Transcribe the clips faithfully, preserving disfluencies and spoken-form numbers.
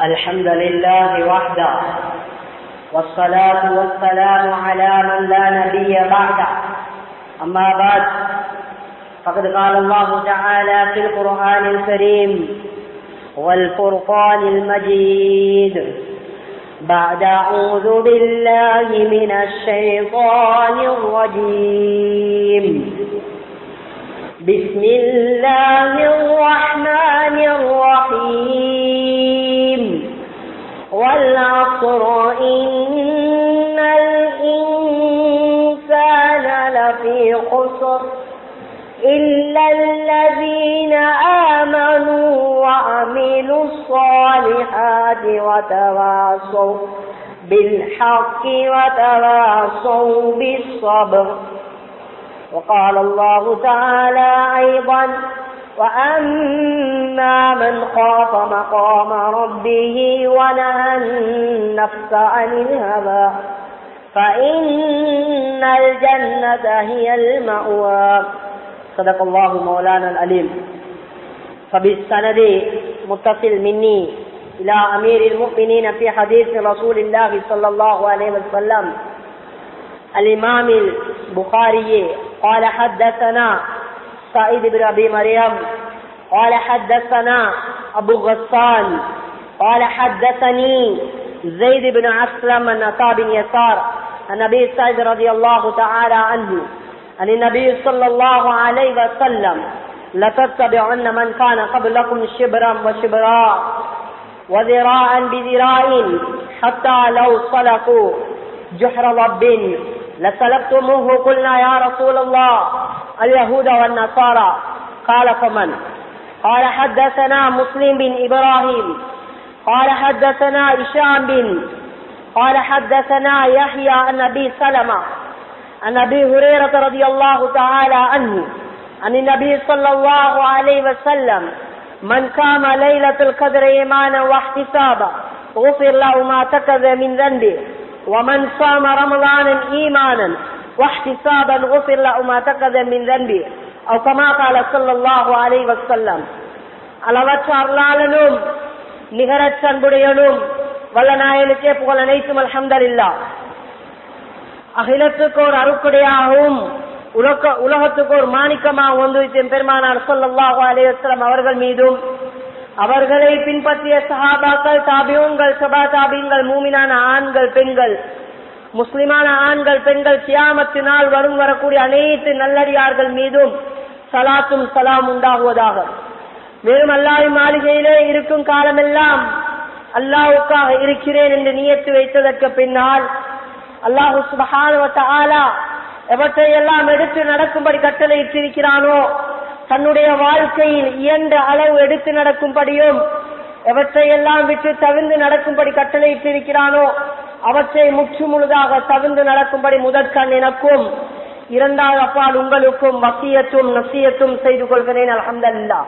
الحمد لله وحده والصلاة والسلام على من لا نبي بعده. أما بعد فقد قال الله تعالى في القرآن الكريم والفرقان المجيد بعد أعوذ بالله من الشيطان الرجيم بسم الله الرحمن الرحيم والعصر إن الإنسان لفي خسر إلا الذين آمنوا وعملوا الصالحات وتواصوا بالحق وتواصوا بالصبر. وقال الله تعالى أيضا وأما من خاف مقام ربه ونهى النفس عن الهوى فإن الجنة هي المأوى. صدق الله مولانا العليم. فبالسند متصل مني إلى أمير المؤمنين في حديث رسول الله صلى الله عليه وسلم الإمام البخاري قال حدثنا سعيد بن أبي مريم قال حدثنا أبو غسان قال حدثني زيد بن أسلم عن عطاء بن يسار عن أبي سعيد رضي الله تعالى عنه عن النبي صلى الله عليه وسلم لتتبعن من كان قبلكم شبرا وشبرا وذراعا بذراع حتى لو سلكوا جحر رب لسلكتموه. قلنا يا رسول الله اليهود والنصارى قال فمن؟ قال حدثنا مسلم بن إبراهيم قال حدثنا هشام بن قال حدثنا يحيى عن أبي سلمة عن أبي هريرة رضي الله تعالى عنه عن النبي صلى الله عليه وسلم من قام ليلة القدر إيمانا واحتسابا غفر له ما تكذب من ذنبه ومن صام رمضان إيمانا واحتسابا غفر له ما تكذب من ذنبه أو كما قال صلى الله عليه وسلم. அளவற்ற அருளாளனும் நிகரற்ற அன்புடையனும் வல்ல நாயனுக்கே புகழ் அனைத்தும் அல்ஹம்துலில்லாஹ். அகிலத்துக்கு ஒரு அருக்குடையாகவும் உலக உலகத்துக்கு ஒரு மாணிக்கமாக வந்து பெருமானார் ஸல்லல்லாஹு அலைஹி வஸல்லம் அவர்கள் மீதும் அவர்களை பின்பற்றிய சஹாபாக்கள் தாபியூன்கள் சபா தாபீன்கள் மூமினான ஆண்கள் பெண்கள் முஸ்லிமான ஆண்கள் பெண்கள் கியாமத்து நாள் வரும் வரக்கூடிய அனைத்து நல்லடியார்கள் மீதும் சலாத்தும் சலாம் உண்டாகுவதாக. மேலும் அல்லாஹ்வின் மாளிகையிலே இருக்கும் காலமெல்லாம் அல்லாஹ்வுக்காக இருக்கிறேன் என்று நியத்து வைத்ததற்கு பின்னால் அல்லாஹ் சுப்ஹானஹு வ தஆலா எவற்றை எல்லாம் எடுத்து நடக்கும்படி கட்டளை இட்டிருக்கிறானோ தன்னுடைய வாழ்க்கையில் இயன்ற அளவு எடுத்து நடக்கும்படியும் எவற்றை எல்லாம் விட்டு தவிர்ந்து நடக்கும்படி கட்டளை இட்டிருக்கிறானோ அவற்றை முற்று முழுதாக தவிர்ந்து நடக்கும்படி முதற்கண் எனக்கும் இரண்டாவது அப்பால் உங்களுக்கும் வசியத்தும் நசியத்தும் செய்து கொள்கிறேன். அல்ஹம்துலில்லாஹ்.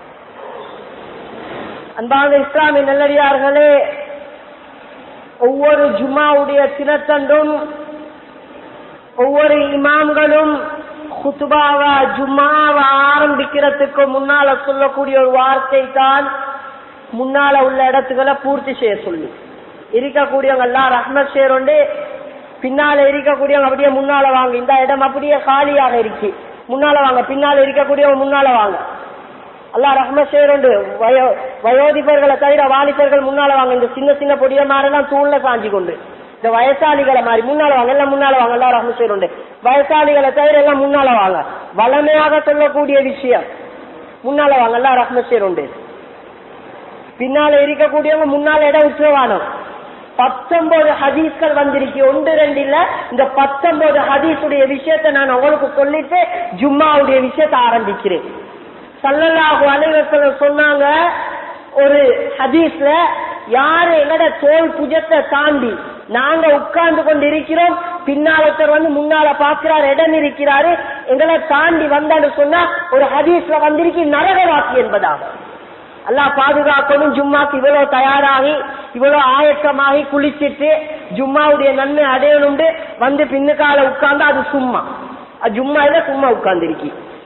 அன்பான இஸ்லாமிய நல்லடியார்களே, ஒவ்வொரு ஜும்மாவுடைய தினத்தன்றும் ஒவ்வொரு இமாம்களும் குத்துபாவ ஜும்மாவ ஆரம்பிக்கிறதுக்கு முன்னால சொல்லக்கூடிய ஒரு வார்த்தை தான் முன்னால உள்ள இடத்துக்களை பூர்த்தி செய்ய சொல்லி இருக்கக்கூடியவங்க எல்லாம் ரஹ்மத் சேரோண்டு பின்னால இருக்கக்கூடியவங்க அப்படியே முன்னால வாங்க, இந்த இடம் அப்படியே காலியாக இருக்கு முன்னால வாங்க, பின்னால இருக்கக்கூடியவங்க முன்னால வாங்க. அல்லாஹ் ரஹ்மத் சேரோண்டு வயோ வயோதிபர்களை தவிர வாலிபர்கள் முன்னால வாங்க. இந்த சின்ன சின்ன பொடிய மாதிரிலாம் தூண்ல சாஞ்சி கொண்டு இந்த வயசாளிகளை மாதிரி முன்னால வாங்க, எல்லாம் முன்னால வாங்க. எல்லாம் ரஹ்மத் சேரோண்டு வயசாளிகளை தவிர எல்லாம் முன்னால வாங்க. வளமையாக சொல்லக்கூடிய விஷயம் முன்னால வாங்க, எல்லாம் ரஹ்மத் சேரோண்டு. பின்னால இருக்கக்கூடியவங்க முன்னால இடம் விட்டுருவானோ. பத்தொன்பது ஹதீஸ்கள் வந்திருக்கு, ஒன்று ரெண்டு இல்ல. இந்த பத்தொன்பது ஹதீஸுடைய விஷயத்தை நான் உங்களுக்கு சொல்லிட்டு ஜும்மாவுடைய விஷயத்தை ஆரம்பிக்கிறேன். ஸல்லல்லாஹு அலைஹி வஸல்லம் சொன்னாங்க ஒரு ஹதீஸ்ல, யாரு எங்கட தோல் புஜத்தை தாண்டி நாங்க உட்கார்ந்து கொண்டு இருக்கிறோம், பின்னாலத்தர் வந்து முன்னால பாக்குறாரு, இடம் இருக்கிறாரு, எங்களை தாண்டி வந்தான்னு சொன்னா ஒரு ஹதீஸ்ல வந்திருக்கு நரகவாசி என்பதாக. அல்லாஹ் பாதுகாக்கணும். ஜும்மாக்கு இவ்வளவு தயாராகி இவ்வளவு ஆயத்தமாகி குளிச்சிட்டு ஜும்மாவுடைய நன்மை அடையணும் வந்து பின்னுக்கால உட்கார்ந்து அது சும்மா ஜும்மா இல்ல சும்மா உட்கார்ந்து இருக்கி.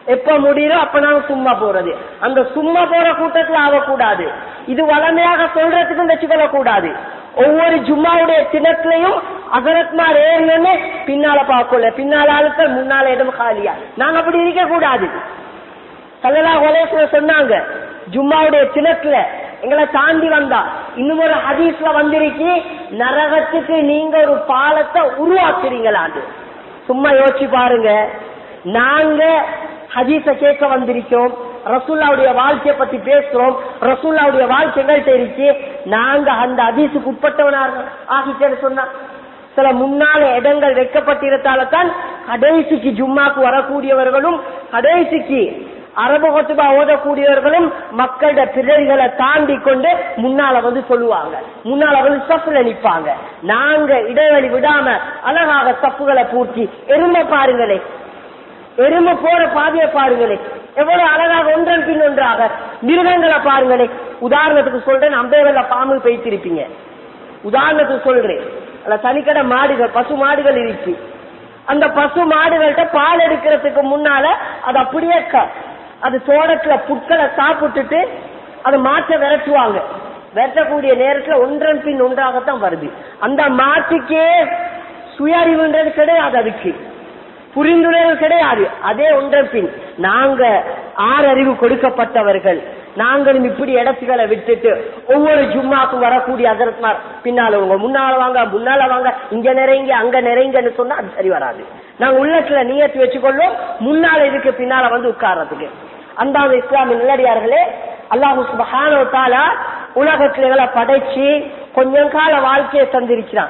எப்ப முடியுதோ அப்ப நாங்க சும்மா போறது. அந்த சும்மா போற கூட்டத்துல ஆகக்கூடாது. இது வளமையாக சொல்றதுக்கும் வச்சுக்கொள்ள கூடாது. ஒவ்வொரு ஜும்மாவுடைய தினத்திலையும் அகரத்மார் ஏறினு பின்னால பார்க்கல, பின்னால ஆளுக்கள் முன்னால இடம் காலியா. நாங்க அப்படி இருக்க கூடாது. ஸல்லல்லாஹு அலைஹி வஸல்லம் சொன்னாங்க, ஜும்மாவுடைய தினத்துல எங்களை தாண்டி வந்தா இன்னும் ஒரு ஹதீஸ்ல வந்திருக்கு, நரகத்துக்கு நீங்க ஒரு பாலத்தை உருவாக்குறீங்களான்னு. சும்மா யோசிச்சு பாருங்க. நாங்க ஹதீஸ கேட்க வந்திருக்கோம், ரசூலுல்லாஹ்வுடைய வாழ்க்கையை பத்தி பேசுறோம், ரசூலுல்லாஹ்வுடைய வாழ்க்கை எங்கள்கிட்ட இருக்கு, நாங்க அந்த ஹதீஸுக்கு உட்பட்டவனாக ஆகிட்டேன்னு சொன்னா சில முன்னால இடங்கள் வைக்கப்பட்டிருந்தால தான் கடைசிக்கு ஜும்மாக்கு வரக்கூடியவர்களும் கடைசிக்கு அரபு கொத்துபா ஓதக்கூடியவர்களும் மக்களோட பிறர்களை தாண்டி கொண்டு முன்னால வந்து சொல்லுவாங்க, முன்னால வந்து சப்புல நிற்பாங்க. நாங்க இடைவெளி விடாம அழகாக சப்புகளை பூர்த்தி. எருமை பாருங்களே, எருமை போற பாதையை பாருங்களே, எவ்வளவு அழகாக ஒன்றன் பின் ஒன்றாக. மிருகங்களை பாருங்களே, உதாரணத்துக்கு சொல்றேன், அம்பேவல்ல பாம்பு பேய்த்திருப்பீங்க. உதாரணத்துக்கு சொல்றேன், அல்ல தனிக்கடை மாடுகள், பசு மாடுகள் இருக்கு. அந்த பசு மாடுகள்கிட்ட பால் எடுக்கிறதுக்கு முன்னால அது அப்படியே அது தோட்டத்துல புட்களை சாப்பிட்டுட்டு அதை மாற்ற விரட்டுவாங்க. விரட்டக்கூடிய நேரத்துல ஒன்றன் பின் ஒன்றாகத்தான் வருது. அந்த மாட்டுக்கே சுய அறிவுன்றது கிடையாது, அதுக்கு புரிந்துணர்வு கிடையாது. அதே ஒன்றன் பின் நாங்க ஆறறிவு கொடுக்கப்பட்டவர்கள், நாங்களும் இப்படி இடத்துகளை விட்டுட்டு ஒவ்வொரு ஜும்மாக்கும் வரக்கூடிய ஹஜ்ரத்மார் பின்னால உங்க முன்னால வாங்க, முன்னால வாங்க, இங்க நிறைங்க அங்க நிறைங்கன்னு சொன்னா அது சரி வராது. நாங்க உள்ளத்துல நியத்து வச்சுக்கொள்ளும் முன்னால இதுக்கு பின்னால வந்து உட்கார்றதுக்கு. அந்த இஸ்லாமிய நல்லடியார்களே, அல்லாஹ் சுப்ஹானஹு வ தஆலா உலகத்துல படைச்சு கொஞ்சம் கால வாழ்க்கையை தந்திருக்கிறான்.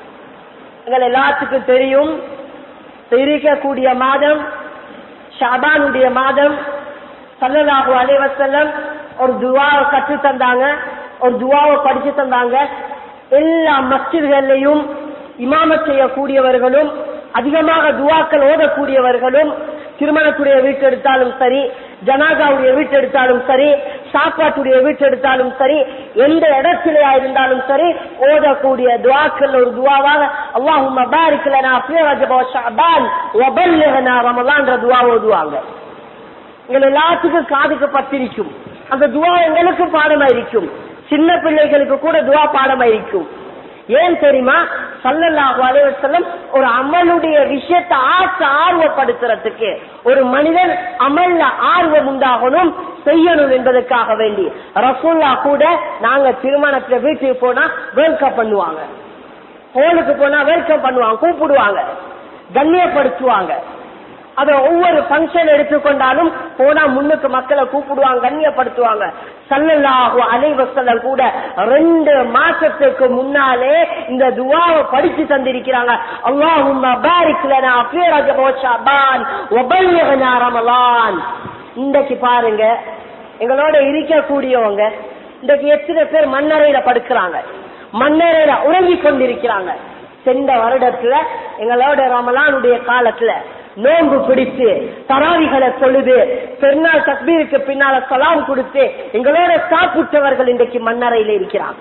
எங்கள் எல்லாத்துக்கும் தெரியும், இருக்கக்கூடிய மாதம் ஷாபானுடைய மாதம். ஸல்லல்லாஹு அலைஹி வஸல்லம் ஒரு துஆவை கற்று தந்தாங்க, ஒரு துஆவை படிச்சு தந்தாங்க. எல்லா மஸ்ஜித்களையும் இமாமத் செய்யக்கூடியவர்களும் அதிகமாக துஆக்கள் ஓதக்கூடியவர்களும் திருமணத்துடைய வீட்டு எடுத்தாலும் சரி, ஜனாதாவுடைய வீட்டு எடுத்தாலும் சரி, சாப்பாட்டுடைய வீட்டு எடுத்தாலும் சரி, எந்த இடத்திலேயா இருந்தாலும் சரி ஓதக்கூடிய துஆக்கள் ஒரு துஆவாக அல்லாஹும்ம பாரிக் லனா ஃபீ ரஜப வ ஷஅபான் வ பல்லிக்னா ரமலான் துஆ ஓதுவாங்க. எங்கள் எல்லாத்துக்கும் காதுக்கு பத்திரிக்கும். அந்த துஆ எங்களுக்கு பாடமாயிருக்கும், சின்ன பிள்ளைகளுக்கு கூட துஆ பாடமாயிருக்கும். ஏன் தெரியுமா? ஸல்லல்லாஹு அலைஹி வஸல்லம் ஒரு அமலுடைய விஷயத்தை ஆசை ஆர்வப்படுத்துறதுக்கு, ஒரு மனிதன் அமல்ல ஆர்வம் உண்டாகணும் செய்யணும் என்பதற்காக வேண்டி ரசூலுல்லாஹ் கூட நாங்க திருமணத்துல வீட்டுக்கு போனா வெல்கம் பண்ணுவாங்க, ஹோலுக்கு போனா வெல்கம் பண்ணுவாங்க, கூப்பிடுவாங்க, கண்ணியப்படுத்துவாங்க. அத ஒவ்வொரு பங்கன் எடுத்துக்கொண்டாலும் போனா முன்னுக்கு மக்களை கூப்பிடுவாங்க, கண்ணியப்படுத்துவாங்க. ஸல்லல்லாஹு அலைஹி வஸல்லம் கூட ரெண்டு மாசத்துக்கு முன்னாலே இந்த துஆவை படிச்சு தந்திருக்கிறாங்க. அல்லாஹும்ம பாரிக் லனா ஃபீ ரஜப வ ஷஅபான் வ பல்லிக்னா ரமலான். இன்றைக்கு பாருங்க, எங்களோட இருக்கக்கூடியவங்க இன்றைக்கு எத்தனை பேர் மண்ணறையில படுக்கிறாங்க, மண்ணறையில உறங்கி கொண்டிருக்கிறாங்க. சென்ற வருடத்துல எங்களோட ரமலானுடைய காலத்துல நோன்பு பிடித்து தராவிகளை தொழுது பெருநாள் தக்பீருக்கு பின்னால சலாம் கொடுத்து எங்களோட சாப்பிட்டவர்கள் இன்றைக்கு மண்ணறையில இருக்கிறாங்க.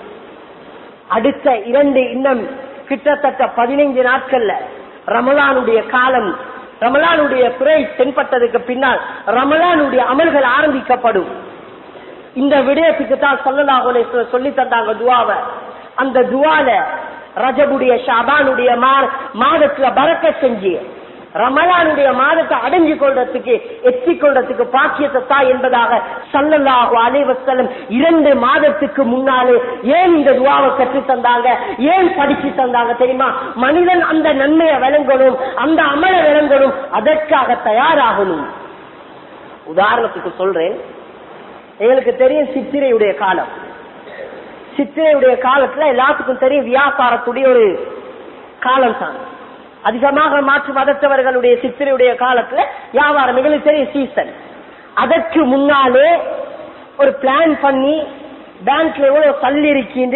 அடுத்த இரண்டு இன்னும் கிட்டத்தட்ட பதினைந்து நாட்கள்ல ரமலானுடைய காலம், ரமலானுடைய பிறை தென்பட்டதுக்கு பின்னால் ரமலானுடைய அமல்கள் ஆரம்பிக்கப்படும். இந்த விடயத்துக்கு தான் ஸல்லல்லாஹு அலைஹி வஸல்லம் சொல்லி தந்தாங்க துஆவை. அந்த துஆல ரஜபுடைய ஷாபானுடைய மாதத்துல பரக்கத் செஞ்சு ரமலானுடைய மாதத்தை அடைஞ்சு கொள்றதுக்கு எத்தி கொள்றதுக்கு பாக்கியத்தை தா என்பதாக ஸல்லல்லாஹு அலைஹி வஸல்லம் இரண்டு மாதத்துக்கு முன்னாலே ஏன் இந்த துஆவை கற்று தந்தாங்க, ஏன் படிச்சு தந்தாங்க தெரியுமா? மனிதன் அந்த நன்மையை விளங்கணும், அந்த அமலை விளங்கணும், அதற்காக தயாராகணும். உதாரணத்துக்கு சொல்றேன், எங்களுக்கு தெரியும் சித்திரையுடைய காலம். சித்திரையுடைய காலத்துல எல்லாத்துக்கும் தெரியும் வியாபாரத்துடைய ஒரு காலம் தான். அதிகமாக மாற்று மதத்தவர்களுடைய சித்திரையுடைய காலத்துல வியாபாரம் எங்களுக்கு தெரியும் சீசன். அதற்கு முன்னாலே ஒரு பிளான் பண்ணி பேங்க்ல எவ்வளவு தள்ளி இருக்கின்ற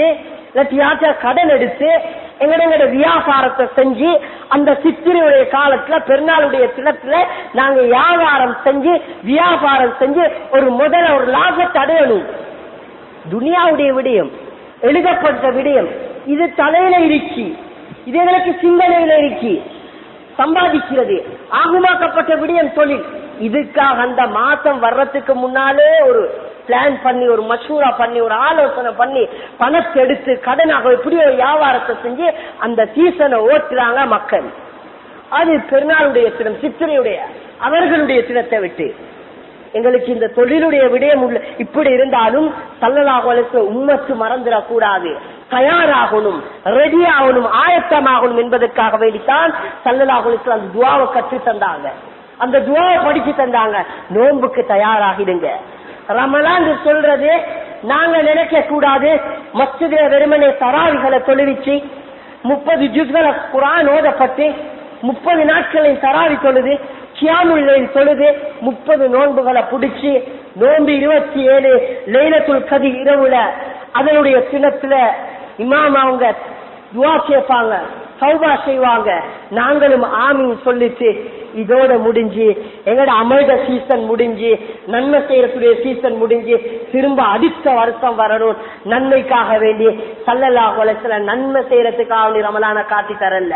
கடன் எடுத்து எங்களோட வியாபாரத்தை செஞ்சு அந்த சித்திரையுடைய காலத்துல பெருநாளுடைய தினத்துல நாங்க வியாபாரம் செஞ்சு வியாபாரம் செஞ்சு ஒரு முதல்ல ஒரு லாபத்தை அடையணும். துனியாவுடைய விடயம், எழுதப்பட்ட விடயம், இது தலையில இருக்கு, இது எங்களுக்கு சிந்தனையில இருக்கு, சம்பாதிக்கிறது ஆகுமாக்கப்பட்ட விடயம் தொழில். இதுக்காக அந்த மாசம் வர்றதுக்கு முன்னாலே ஒரு பிளான் பண்ணி ஒரு மஷூரா பண்ணி ஒரு ஆலோசனை பண்ணி பணத்தை எடுத்து கடனாக இப்படி ஒரு வியாபாரத்தை செஞ்சு அந்த சீசனை ஓட்டுறாங்க மக்கள். அது பெருநாளுடைய தினம், சித்திரையுடைய அவர்களுடைய தினத்தை விட்டு எங்களுக்கு இந்த தொழிலுடைய விடயம் உள்ள இப்படி இருந்தாலும் ஸல்லல்லாஹு அலைஹி வஸல்லம் உம்மத்து மறந்துடக்கூடாது, தயாராகணும், ரெடி ஆகணும், ஆயத்தமாகணும் என்பதற்காக வேண்டித்தான் ஸல்லல்லாஹு அலைஹி வஸல்லம் அந்த துஆவை கற்று தந்தாங்க, அந்த துஆவை படிச்சு தந்தாங்க. நோன்புக்கு தயாராகிடுங்க. ரமலான் சொல்றது நாங்க நினைக்க கூடாது மஸ்ஜித்ல வெறுமனே தராவிகளை தொழுவிச்சு முப்பது ஜுஸ்களை குர்ஆன் ஓதப்பட்டு முப்பது நாட்களை தராவி தொழுது கியாமுல் லைல் தொழுது முப்பது நோன்புகளை புடிச்சு நோன்பு இருபத்தி ஏழு லைலத்துல் கத்ர் இரவுல அதனுடைய தினத்துல இமாம் அவங்க துஆ கேட்பாங்க, தௌபா செய்வாங்க, நாங்களும் ஆமீன் சொல்லிட்டு இதோட முடிஞ்சு எங்கட அமல்ட சீசன் முடிஞ்சு நன்மை செய்யறதுடைய சீசன் முடிஞ்சு திரும்ப அடுத்த வருஷம் வரணும் நன்மைக்காக வேண்டி ஸல்லல்லாஹு அலைஹி வஸல்லம் நன்மை செய்யறதுக்காக ரமலான காட்டி தரல,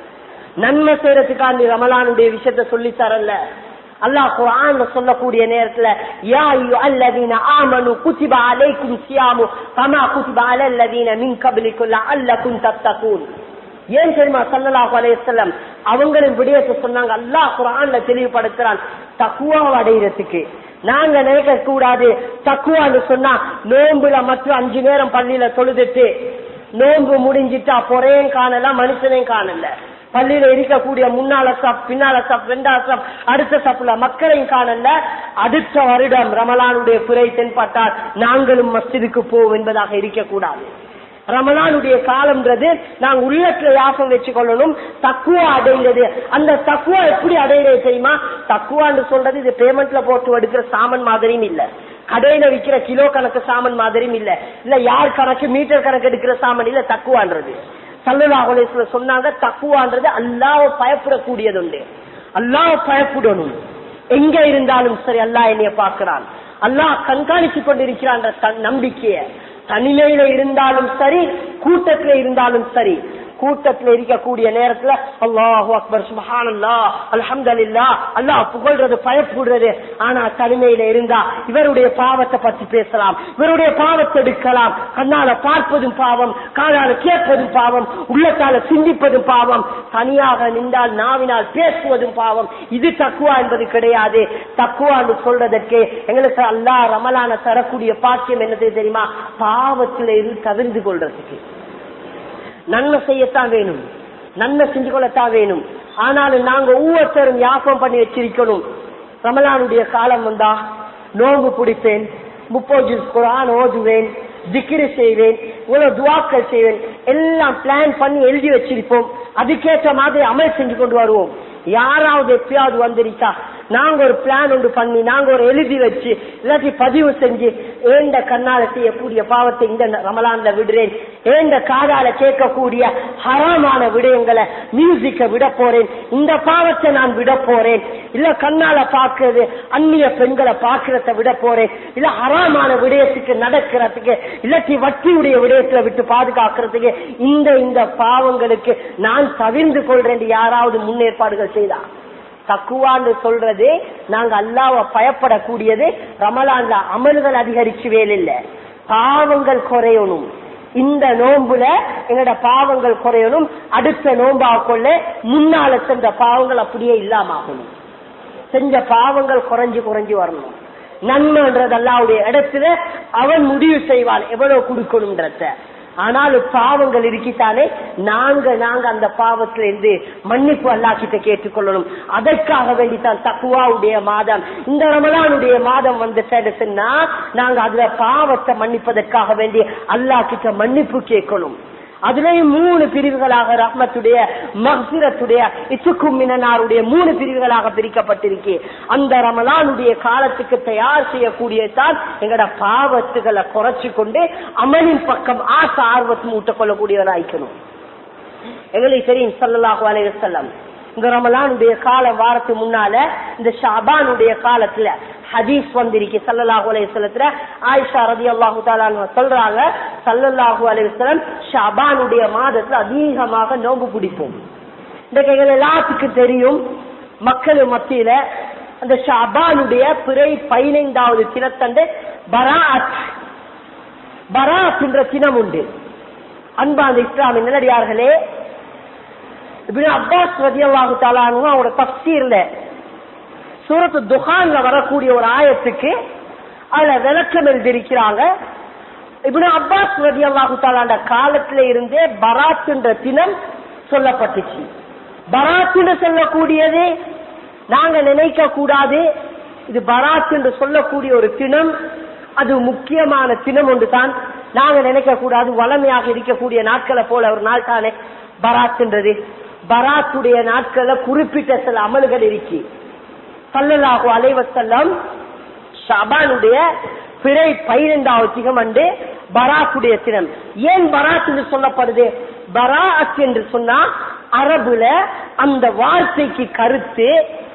நன்மை செய்யறதுக்காண்டி ரமலானுடைய விஷயத்த சொல்லி தரல. அல்லாஹ் குர்ஆன்ல சொல்லக்கூடிய நேரத்துல யா அய்யுஹல்லதீன ஆமனு குதிப அலைக்கும் ஸியாமு கமா குதிப அலல்லதீன மின் கப்லிக்கும் லஅல்லகும் தத்தகூன். ஏன் தெரியுமா ஸல்லல்லாஹு அலைஹி வஸல்லம் அவங்களின் விடயத்தை சொன்னாங்க. அல்லாஹ் குர்ஆன்ல தெளிவுபடுத்துறான் தக்வா அடையிறதுக்கு. நாங்க நினைக்க கூடாது தக்வான்னு சொன்னா நோன்புல மட்டும் அஞ்சு நேரம் பள்ளியில தொழுதுட்டு நோன்பு முடிஞ்சிட்டா பொறையும் காணல மனுஷனையும் காணல, பள்ளியில இருக்கக்கூடிய முன்னால சப் பின்னால சப் ரெண்டாவது சப் அடுத்த சப்ல மக்களையும் காணல. அடுத்த வருடம் ரமலானுடைய பிறை தென்பட்டால் நாங்களும் மஸ்ஜிதுக்கு போவோம் என்பதாக இருக்க கூடாது. ரமலானுடைய காலம்ன்றது நாங்க உள்ளத்துல யாசம் வச்சு கொள்ளணும், தக்குவா அடைகிறது. அந்த தக்குவா எப்படி அடைகிறது தெரியுமா? தக்குவான்னு சொல்றது இது பேமெண்ட்ல போட்டு எடுக்கிற சாமன் மாதிரியும் இல்ல, கடையில விற்கிற கிலோ கணக்கு சாமன் மாதிரியும் இல்ல, இல்ல யார் கணக்கு மீட்டர் கணக்கு எடுக்கிற சாமன் இல்ல. தக்குவான்றது ஸல்லல்லாஹு அலைஹி வஸல்லம் சொன்னாங்க தக்குவான்றது அல்லாஹ்வை பயப்படக்கூடியது உண்டு. அல்லாஹ்வை பயப்படணும். எங்க இருந்தாலும் சரி அல்லாஹ் என்னைய பார்க்கிறான், அல்லாஹ் கண்காணிச்சு கொண்டிருக்கிறான் நம்பிக்கைய. தனிமையில இருந்தாலும் சரி கூட்டத்துல இருந்தாலும் சரி, கூட்டத்துல இருக்கக்கூடிய நேரத்துல அல்லாஹு அக்பர் சுப்ஹானல்லாஹ் அல்ஹம்துலில்லாஹ் அல்லாஹ் புகழ்றது பயப்படுறது. ஆனா தனிமையில இருந்தா இவருடைய பாவத்தை பத்தி பேசலாம், இவருடைய பாவத்தை எடுக்கலாம். கண்ணால பார்ப்பதும் பாவம், காதால கேட்பதும் பாவம், உள்ளத்தால சிந்திப்பதும் பாவம், தனியாக நின்றால் நாவினால் பேசுவதும் பாவம். இது தக்குவா என்பது கிடையாது. தக்குவான்னு சொல்றதற்கு எங்களுக்கு அல்லாஹ் ரமலான தரக்கூடிய பாக்கியம் என்னது தெரியுமா? பாவத்தில இருந்து தவிர்த்து கொள்றதுக்கு. நன்மை செய்யத்தான் வேணும், நன்மை செஞ்சு கொள்ளத்தான் வேணும். ஆனாலும் நாங்க ஒவ்வொருத்தரும் யாபம் பண்ணி வச்சிருக்கணும். ரமலானுடைய காலம் வந்தா நோன்பு பிடிப்பேன், முப்பது குர்ஆன் ஓதுவேன், திக்ர் செய்வேன், இவ்வளவு துஆக்கள் செய்வேன், எல்லாம் பிளான் பண்ணி எழுதி வச்சிருப்போம். அதுக்கேற்ற மாதிரி அமல் செஞ்சு கொண்டு வருவோம். யாராவது எப்பயாவது வந்திருக்கா நாங்க ஒரு பிளான் ஒன்று பண்ணி நாங்க ஒரு எழுதி வச்சு இல்லாட்டி பதிவு செஞ்சு ஏண்ட கண்ணால செய்யக்கூடிய பாவத்தை இந்த ரமலான்ல விடுறேன், ஏண்ட காதால கேட்கக்கூடிய ஹராமான விடயங்களை மியூசிக்க விட போறேன், இந்த பாவத்தை நான் விட போறேன், இல்ல கண்ணால பாக்குறது அந்நிய பெண்களை பாக்குறத விட போறேன், இல்ல ஹராமான விடயத்துக்கு நடக்கிறதுக்கு இல்லாட்டி வட்டியுடைய விடயத்துல விட்டு பாதுகாக்கிறதுக்கு இந்த இந்த பாவங்களுக்கு நான் தவிர்ந்து கொள்றேன் யாராவது முன்னேற்பாடுகள் செய்தா. தக்குவான்னு சொல்றது நாங்க அல்லாஹ்வை பயப்படக்கூடியது. ரமலான்ல அமல்கள் அதிகரிச்சு வேலை, பாவங்கள் குறையணும். இந்த நோன்புல எங்களோட பாவங்கள் குறையணும். அடுத்த நோன்பா கொள்ள முன்னால சென்ற பாவங்கள் அப்படியே இல்லாம ஆகணும். செஞ்ச பாவங்கள் குறைஞ்சு குறைஞ்சு வரணும். நன்மைன்றது அல்லாஹ்வுடைய இடத்துல அவன் முடிவு செய்வான் எவ்வளவு கொடுக்கணும்ன்றத. ஆனால் பாவங்கள் இருக்கித்தானே நாங்க நாங்க அந்த பாவத்துல இருந்து மன்னிப்பு அல்லாஹ் கிட்ட கேட்டுக்கொள்ளணும். அதற்காக வேண்டித்தான் தக்வாவுடைய மாதம், இந்த ரமலானுடைய மாதம் வந்துட்டா நாங்க அதுல பாவத்தை மன்னிப்பதற்காக வேண்டி அல்லாஹ் கிட்ட மன்னிப்பு கேட்கணும். அதுலயும் மூணு பிரிவுகளாக ரஹ்மத்துடைய மக்ஃபிரத்துடைய இசுக்கும் மினனாருடைய மூணு பிரிவுகளாக பிரிக்கப்பட்டிருக்கு. அந்த ரமலானுடைய காலத்துக்கு தயார் செய்யக்கூடியதான் எங்கட பாவத்துகளை குறைச்சு கொண்டு அமலின் பக்கம் ஆசை ஆர்வத்தை ஊட்டக் கொள்ளக்கூடியவராய்க்கணும். எங்களுக்கு தெரியும் ஸல்லல்லாஹு அலைஹி வஸல்லம் இந்த ரமலானுடைய கால வாரத்துக்கு முன்னால இந்த ஷாபானுடைய காலத்துல ஹதீஸ் வந்திருக்கு ஸல்லல்லாஹு அலைஹி வஸல்லத்துல. ஆயிஷா ரலியல்லாஹு தஆலா அன்ஹா சொல்றாங்க, ஸல்லல்லாஹு அலைஹி வஸல்லம் ஷாபானுடைய மாதத்துல அதிகமாக நோன்பு பிடிப்போம். இந்த கைகள் எல்லாத்துக்கும் தெரியும், மக்கள் மத்தியில அந்த ஷாபானுடைய பிறை பதினைந்தாவது தினத்தண்டு பராத் பராத் என்ற தினம் உண்டு. அன்பான இஸ்லாமிய நல்லடியார்களே, இப்னு அப்பாஸ் ரலியல்லாஹு தஆலா அன்ஹு அவரோட தஃப்சீர்ல சூரத்து துஹான்ல வரக்கூடிய ஒரு ஆயத்துக்கு அதுல விளக்கம் எழுதியிருக்கிறாங்க. இப்னு அப்பாஸ் ரலியல்லாஹு தஆலா காலத்தில இருந்தே பராத் என்ற தினம் சொல்லப்பட்டுச்சு. பராத் என்று சொல்லக்கூடியது நாங்க நினைக்க கூடாது, இது பராத் என்று சொல்லக்கூடிய ஒரு தினம், அது முக்கியமான தினம் ஒன்று தான் நாங்க நினைக்க கூடாது. வளமையாக இருக்கக்கூடிய நாட்களை போல ஒரு நாள் தானே பராத் என்றது. பராத்துடைய நாட்கள்ல குறிப்பிட்ட சில அமல்கள் இருக்கு. ஸல்லல்லாஹு அலைஹி வஸல்லம் ஷாபானுடைய பிறை பதினைந்தாவது தினம் அன்று பராத்துடைய தினம். ஏன் பராத் என்று சொல்லப்படுது? பராத் என்று சொன்னா அரபுல அந்த வார்த்தைக்கு கருத்து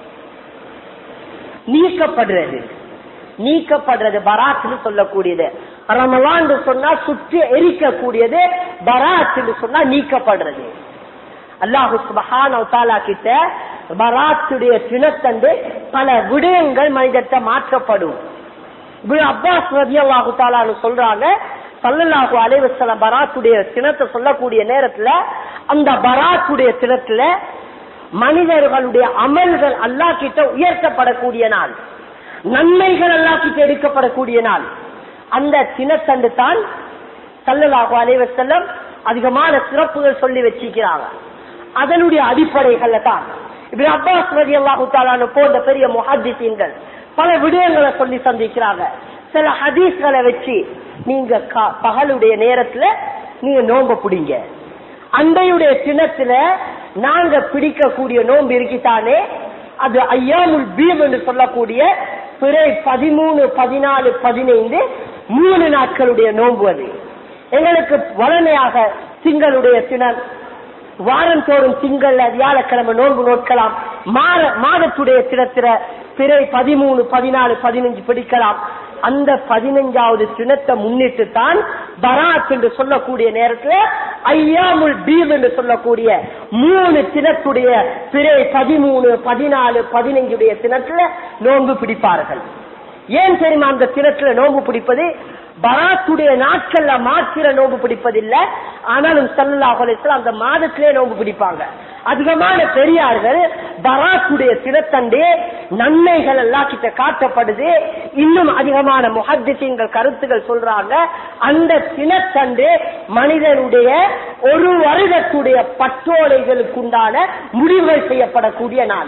நீக்கப்படுறது, நீக்கப்படுறது பராத் என்று சொல்லக்கூடியது. ரமலான் சொன்னா சுற்றி எரிக்கக்கூடியது, பராத் என்று சொன்னா நீக்கப்படுறது. அல்லாஹு சுப்ஹானஹு வ தஆலா கிட்ட பராத்துடைய தினத்தன்று பல விடயங்கள் மனிதத்தை மாற்றப்படும். இப்னு அப்பாஸ் ரலியல்லாஹு தஆலா சொல்றாங்க, ஸல்லல்லாஹு அலைஹி வஸல்லம் பராத்துடைய தினத்தை சொல்லக்கூடிய நேரத்துல அந்த பராத்துடைய தினத்துல மனிதர்களுடைய அமல்கள் அல்லாஹ் கிட்ட உயர்த்தப்படக்கூடிய நாள், நன்மைகள் அல்லாஹ் கிட்ட எடுக்கப்படக்கூடிய நாள். அந்த தினத்தன்று தான் ஸல்லல்லாஹு அலைஹி வஸல்லம் அதிகமான சிறப்புகள் சொல்லி வச்சிருக்கிறாங்க. அதனுடைய அடிப்படைகள்ல தான் இப்னு அப்பாஸ் ரலியல்லாஹு தஆலா போன்ற பெரிய முஹத்திஸீன்கள் பல விடயங்களை சொல்லி சந்திக்கிறாங்க. சில ஹதீஸ்களை வச்சு நீங்க பகலுடைய நேரத்துல நீங்க நோன்பு பிடிங்க, அண்டையுடைய தினத்துல நாங்க பிடிக்கக்கூடிய நோன்பு இருக்குதானே அது ஐயாமுல் பீம் என்று சொல்லக்கூடிய பிறை பதிமூணு பதினாலு பதினைந்து மூணு நாட்களுடைய நோன்பு. அது எங்களுக்கு வளமையாக திங்களுடைய தினம், வாரம் தோறும் திங்கள் வியாழக்கிழமை நோன்பு நோக்கலாம். மாதத்துடைய தினத்தில பிறை பதிமூணு பதினாலு பதினஞ்சு பிடிக்கலாம். அந்த பதினஞ்சாவது தினத்தை முன்னிட்டு தான் பராத் என்று சொல்லக்கூடிய நேரத்தில் ஐயாமுல் பீம் என்று சொல்லக்கூடிய மூணு தினத்துடைய பிறை பதிமூணு பதினாலு பதினஞ்சுடைய தினத்துல நோன்பு பிடிப்பார்கள். ஏன் தெரியுமா அந்த தினத்துல நோன்பு பிடிப்பது? பராத்துடைய நாட்கள்ல மாத்திர நோன்பு பிடிப்பதில்லை, ஆனாலும் ஸல்லல்லாஹு அலைஹி வஸல்லம் அந்த மாதத்திலே நோன்பு பிடிப்பாங்க. அதிகமான பெரியார்கள் பராத்துடைய தினத்தண்டே நன்மைகள் எல்லாம் கிட்ட காட்டப்படுது. இன்னும் அதிகமான முஹத்திஸீன்கள் கருத்துகள் சொல்றாங்க, அந்த தினத்தண்டே மனிதனுடைய ஒரு வருடத்துடைய பட்டோலைகளுக்குண்டான முடிவுகள் செய்யப்படக்கூடிய நாள்,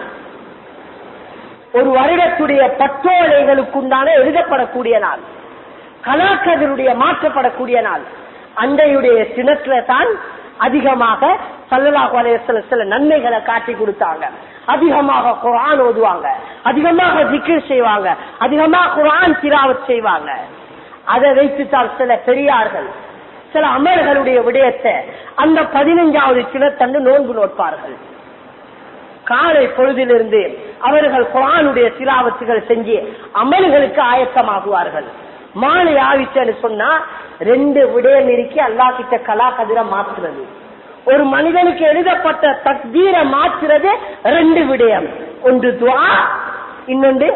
ஒரு வருடத்துடைய பட்டோலைகளுக்குண்டான எழுதப்படக்கூடிய நாள், கலாக்கதிருடைய மாற்றப்படக்கூடிய நாள். அண்டையுடைய தினத்துல தான் அதிகமாக ஸல்லல்லாஹு அலைஹி வஸல்லம் சில நன்மைகளை காட்டி கொடுத்தாங்க. அதிகமாக குர்ஆன் ஓதுவாங்க, அதிகமாக திக்ர் செய்வாங்க, அதிகமாக குர்ஆன் திலாவத் செய்வாங்க. அதை வைத்துத்தான் சில பெரியார்கள் சில அமல்களுடைய விடயத்தை அந்த பதினைஞ்சாவது தினத்தன்று நோன்பு நோட்பார்கள். காலை பொழுதிலிருந்து அவர்கள் குர்ஆனுடைய திலாவத்துகள் செஞ்சு அமல்களுக்கு ஆயத்தமாகுவார்கள். மாலை ஆவிச்சன்னு சொன்னா ரெண்டு விடயம் இருக்கி அல்லாஹ் கிட்ட கலா கதிர மாற்றுறது. ஒரு மனிதனுக்கு எழுதப்பட்ட தக்தீரை மாற்றுறது ரெண்டு விடயம், ஒன்று துஆ, இன்னொன்று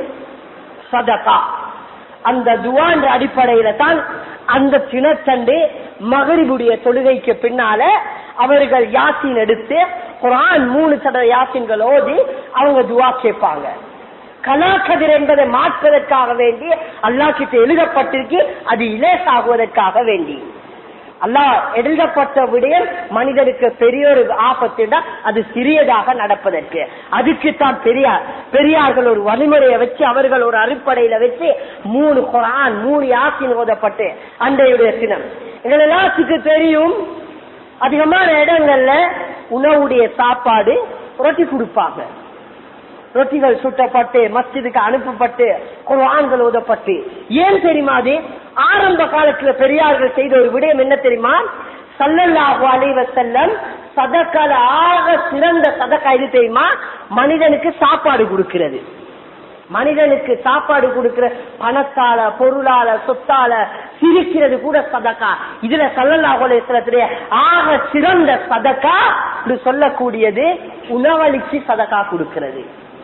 சதகா. அந்த துஆ என்ற அடிப்படையில தான் அந்த தினத்தண்டு மகரிபுடைய தொழுகைக்கு பின்னால அவர்கள் யாசின் எடுத்து குர்ஆன் மூணு தடவை யாசின்கள் ஓதி அவங்க துஆ கேட்பாங்க. கலாக்கதிர் என்பதை மாற்றுவதற்காக வேண்டி அல்லாஹ் கிட்ட எழுதப்பட்டிருக்கு, அது இலேசாகுவதற்காக வேண்டி. அல்லாஹ் எழுதப்பட்ட விடயம் மனிதனுக்கு பெரிய ஒரு ஆபத்துனா அது சிறியதாக நடப்பதற்கு. அதுக்குத்தான் பெரியார் பெரியார்கள் ஒரு வழிமுறையை வச்சு அவர்கள் ஒரு அடிப்படையில வச்சு மூணு குர்ஆன் மூணு யாசின் ஓதப்பட்டு அன்றையுடைய தினம். எங்கள் எல்லாத்துக்கு தெரியும், அதிகமான இடங்கள்ல உணவுடைய சாப்பாடு ரொட்டி கொடுப்பாங்க. ரொட்டிகள் சுட்டப்பட்டு மஸ்ஜிதுக்கு அனுப்பப்பட்டு குர்ஆன்கள் ஓதப்பட்டு. ஏன் தெரியுமா? அது ஆரம்ப காலத்துல பெரியார்கள் செய்த ஒரு விடயம் என்ன தெரியுமா? ஸல்லல்லாஹு அலைஹி வஸல்லம் சதகால ஆக சிறந்த சதகா இது தெரியுமா? மனிதனுக்கு சாப்பாடு கொடுக்கிறது. மனிதனுக்கு சாப்பாடு கொடுக்கிற பணத்தால பொருளால சொத்தால சிரிக்கிறது கூட சதகா. இதுல ஸல்லல்லாஹு அலைஹி வஸல்லம் ஆக சிறந்த சதகா சொல்லக்கூடியது உணவளிச்சு சதகா கொடுக்கிறது.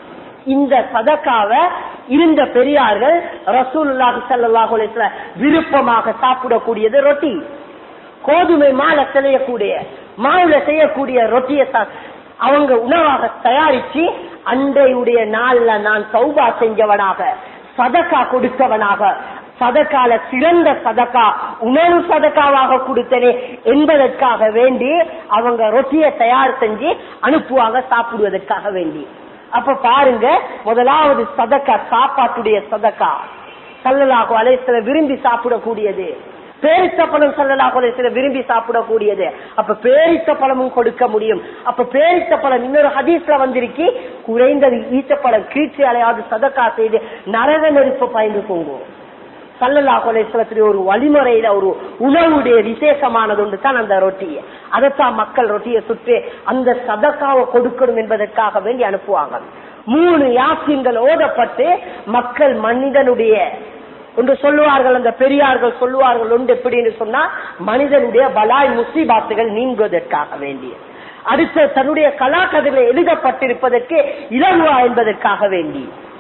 இந்த சதக்காவை இருந்த பெரியார்கள் ரசூலுல்லாஹி ஸல்லல்லாஹு அலைஹி வஸல்லம் விருப்பமாக சாப்பிடக்கூடியது ரொட்டி. கோதுமை மாலை செய்யக்கூடிய மாவுல செய்யக்கூடிய ரொட்டியை அவங்க உணவாக தயாரிச்சு அன்றையுடைய நாள்ல நான் தௌபா செஞ்சவனாக, சதக்கா கொடுத்தவனாக, சதக்கால சிறந்த சதக்கா உணவு சதக்காவாக கொடுத்தனே என்பதற்காக வேண்டி அவங்க ரொட்டியை தயார் செஞ்சு அனுப்புவாங்க சாப்பிடுவதற்காக வேண்டி. அப்ப பாருங்க, முதலாவது சதக்கா சாப்பாட்டுடைய சதக்கா ஸல்லல்லாஹு அலைஹி வஸல்லம் விரும்பி சாப்பிடக்கூடியது. பேரித்த பழம் ஸல்லல்லாஹு அலைஹி வஸல்லம் விரும்பி சாப்பிடக்கூடியது. அப்ப பேரித்த பழமும் கொடுக்க முடியும். அப்ப பேரித்த பழம் இன்னொரு ஹதீஸ்ல வந்திருக்கு, குறைந்தது ஈச்சப்பழம் கீழ்ச்சி அலையாது சதக்கா செய்து நரக நெருப்பு பயந்து போகும். ஸல்லல்லாஹு அலைஹி வஸல்லம் ஒரு வழிமுறையில ஒரு உணவுடைய விசேஷமானது ஒன்று தான் அந்த ரொட்டி. அதைத்தான் மக்கள் ரொட்டியை சுற்றி அந்த சதக்காவை கொடுக்கணும் என்பதற்காக வேண்டி அனுப்புவாங்க. மூணு யாசீன்கள் ஓதப்பட்டு மக்கள் மனிதனுடைய ஒன்று சொல்லுவார்கள், அந்த பெரியார்கள் சொல்லுவார்கள் ஒன்று எப்படின்னு சொன்னா மனிதனுடைய பலாய் முசீபாத்துகள் நீங்குவதற்காக வேண்டிய, அடுத்த தன்னுடைய கலாக்கதில் எழுதப்பட்டிருப்பதற்கு இலகுவா என்பதற்காக வேண்டி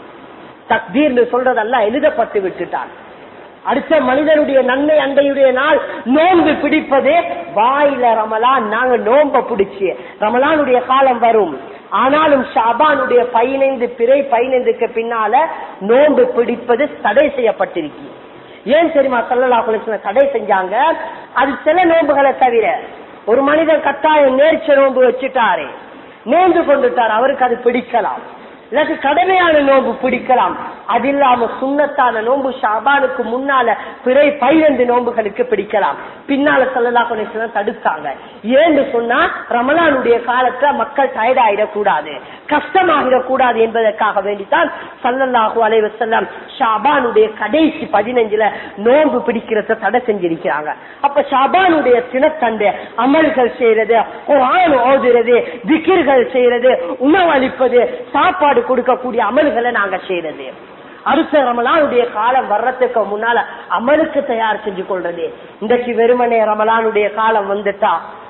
தக்தீர் சொல்றதெல்லாம் எழுதப்பட்டு விட்டுட்டான். அடுத்த மனிதனுடைய நன்மை அண்டையுடைய நாள் நோன்பு பிடிப்பது. வாயில ரமலான் நாங்க நோம்ப பிடிச்சு ரமலானுடைய காலம் வரும், ஆனாலும் ஷாபானுடைய பதினைந்து பிறை பதினைந்துக்கு பின்னால நோன்பு பிடிப்பது தடை செய்யப்பட்டிருக்கு. ஏன் தெரியுமா ஸல்லல்லாஹு அலைஹி வஸல்லம் தடை செஞ்சாங்க? அது சில நோன்புகளை தவிர ஒரு மனிதன் கட்டாயம் நேர்ச்ச நோன்பு வச்சுட்டாரு, நேர்ந்து கொண்டுட்டார், அவருக்கு அது பிடிக்கலாம். இல்லாட்டி கடமையான நோன்பு பிடிக்கலாம். அது இல்லாம சுண்ணத்தான நோன்பு ஷாபானுக்கு முன்னால பிறை பதினைந்து நோன்புகளுக்கு பிடிக்கலாம். பின்னால ஸல்லல்லாஹு அலைஹி வஸல்லம் தடுத்தாங்க. ஏன்னு சொன்னா ரமலானுடைய காலத்துல மக்கள் டயர்ட் ஆயிடக்கூடாது, கஷ்டமாகிடக்கூடாது என்பதற்காக வேண்டித்தான் ஸல்லல்லாஹு அலைஹி வஸல்லம் ஷாபானுடைய கடைசி பதினஞ்சுல நோன்பு பிடிக்கிறத தடை செஞ்சிருக்கிறாங்க. அப்ப ஷாபானுடைய தினத்தண்டு அமல்கள் செய்யறது, குர்ஆன் ஓதுறது, திக்ர்கள் செய்யறது, உணவளிப்பது, சாப்பாடு கொடுக்கக்கூடிய அமல்களை நாங்க செய்யறது. அடுத்த ரமலானுடைய காலம் வர்றதுக்கு முன்னால அமலுக்கு தயார் செஞ்சு கொள்றது. இன்றைக்கு வெறுமனே ரமலானுடைய காலம் வந்துட்டா